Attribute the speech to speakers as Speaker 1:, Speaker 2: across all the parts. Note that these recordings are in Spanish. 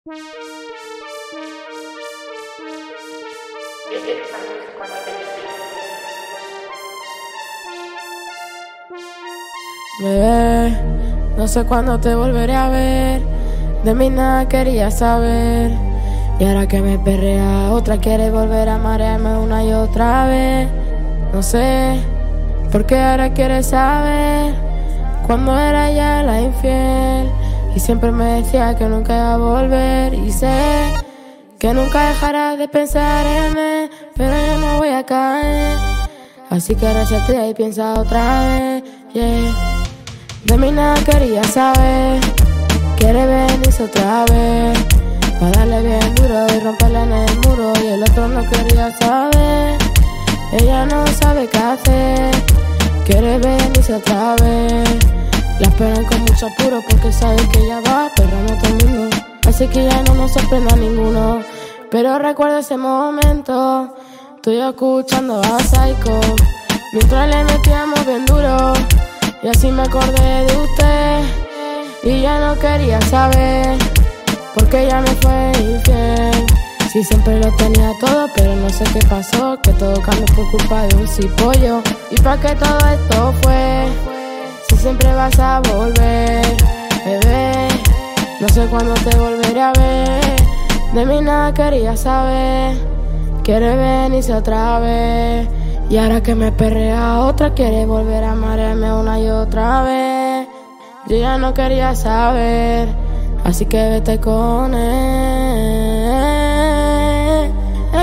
Speaker 1: Bebé, no sé cuándo te volveré a ver. De mí nada quería saber. Y ahora que me perrea otra, quiere volver a marearme una y otra vez. No sé por qué ahora quiere saber cuando era ya la infiel. Y siempre me decía que nunca iba a volver. Y sé que nunca dejará de pensar en mí, pero yo no voy a caer. Así que recete y piensa otra vez, yeah. De mí nada quería saber. Quiere venirse otra vez, pa' darle bien duro y romperle en el muro. Y el otro no quería saber. Ella no sabe qué hacer. Quiere venirse otra vez. La esperan con mucho apuro porque sabe que ella va perrando todo el mundo. Así que ya no nos sorprenda a ninguno. Pero recuerdo ese momento, estoy escuchando a Psycho mientras le metíamos bien duro. Y así me acordé de usted. Y ya no quería saber porque ella me fue infiel. Si siempre lo tenía todo, pero no sé qué pasó, que todo cambió por culpa de un cipollo. ¿Y pa' qué todo esto fue? Si siempre vas a volver, bebé. No sé cuándo te volveré a ver. De mí nada quería saber. Quiere venirse otra vez. Y ahora que me perrea otra, quiere volver a marearme una y otra vez. Yo ya no quería saber, así que vete con él.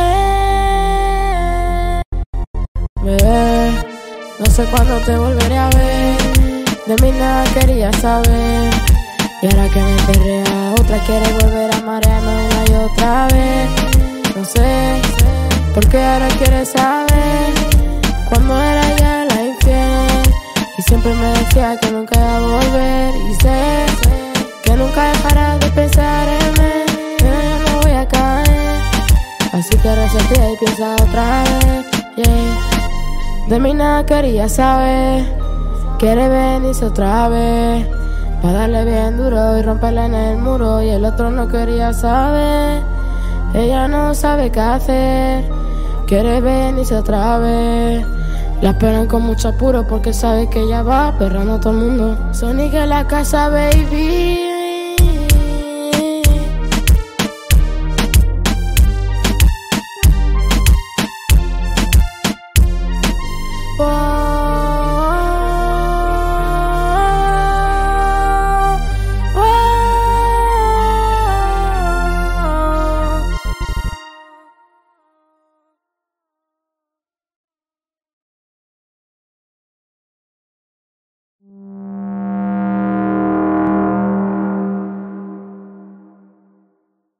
Speaker 1: Bebé, no sé cuándo te volveré a ver. De mí nada quería saber. Y ahora que me perrea otra, quiere volver a marearme una y otra vez. No sé por qué ahora quiere saber cuando era ya la infiel. Y siempre me decía que nunca iba a volver. Y sé que nunca dejará de pensar en mí, pero yo no voy a caer. Así que recete y piensa otra vez, yeah. De mí nada quería saber. Quiere venirse otra vez, pa' darle bien duro y romperle en el muro. Y el otro no quería saber. Ella no sabe qué hacer. Quiere venirse otra vez. La esperan con mucho apuro porque sabe que ella va perrando a todo el mundo. Sonic en la casa, baby.